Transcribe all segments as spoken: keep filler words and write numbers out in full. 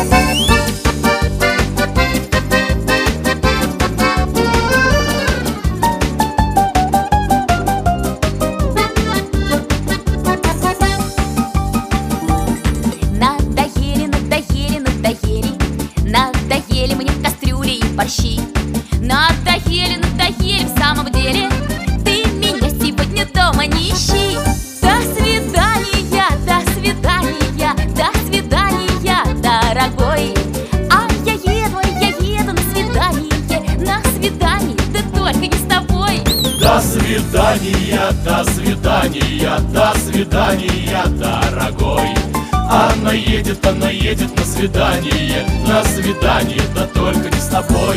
Надоели, надоели, надоели, надоели мне кастрюли и борщи. Надоели, надоели в самом деле, ты меня сегодня дома не ищи. До свидания, до свидания, до свидания, дорогой. А я еду, я еду на свидание, на свидание, да только не с тобой. До свидания, до свидания, до свидания, дорогой. Она едет, она едет на свидание, на свидание, да только не с тобой.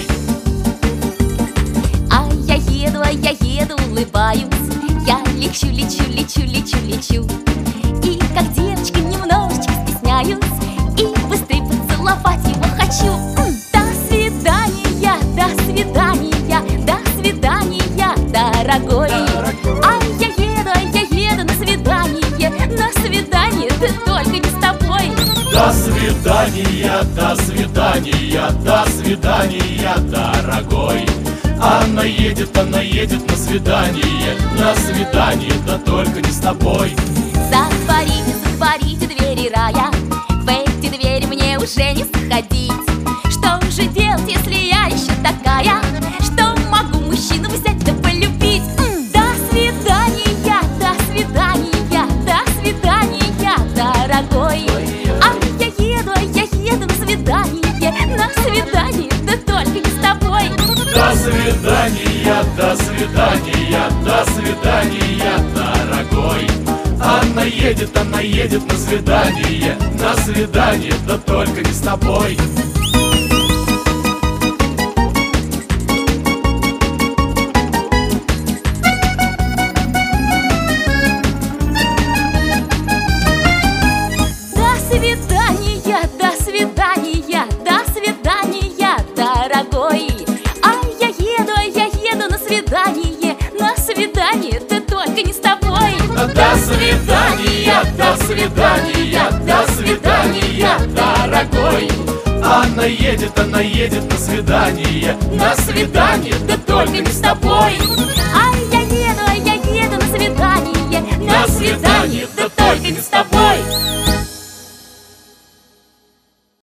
А я еду, а я еду, улыбаюсь. Я лечу, лечу, лечу, лечу, лечу. И как девочка немножечко стесняюсь, и быстрее поцеловать его хочу. М, До свидания, до свидания, до свидания, дорогой. А я еду, а я еду на свидание, на свидание, да только не с тобой. До свидания, до свидания, до свидания, дорогой. Она едет, она едет на свидание, на свидание, да только не с тобой. Затворите, затворите двери рая, в эти двери мне уже не заходить. Что же делать, если я еще такая, что могу мужчину взять да полюбить? М, До свидания, до свидания, до свидания, дорогой. А я еду, а я еду на свидание, на свидание, да только не с тобой. До свидания, до свидания, до свидания, дорогой. Она едет, она едет на свидание, на свидание, да только не с тобой. До свидания, до свидания, до свидания, дорогой. А я еду, а я еду на свидание, на свидание, да только не с тобой. До свидания, до свидания, до свидания, дорогой. Она едет, она едет на свидание, на свидание, да только не с тобой. А я еду, а я еду на свидание, на свидание, да только не с тобой.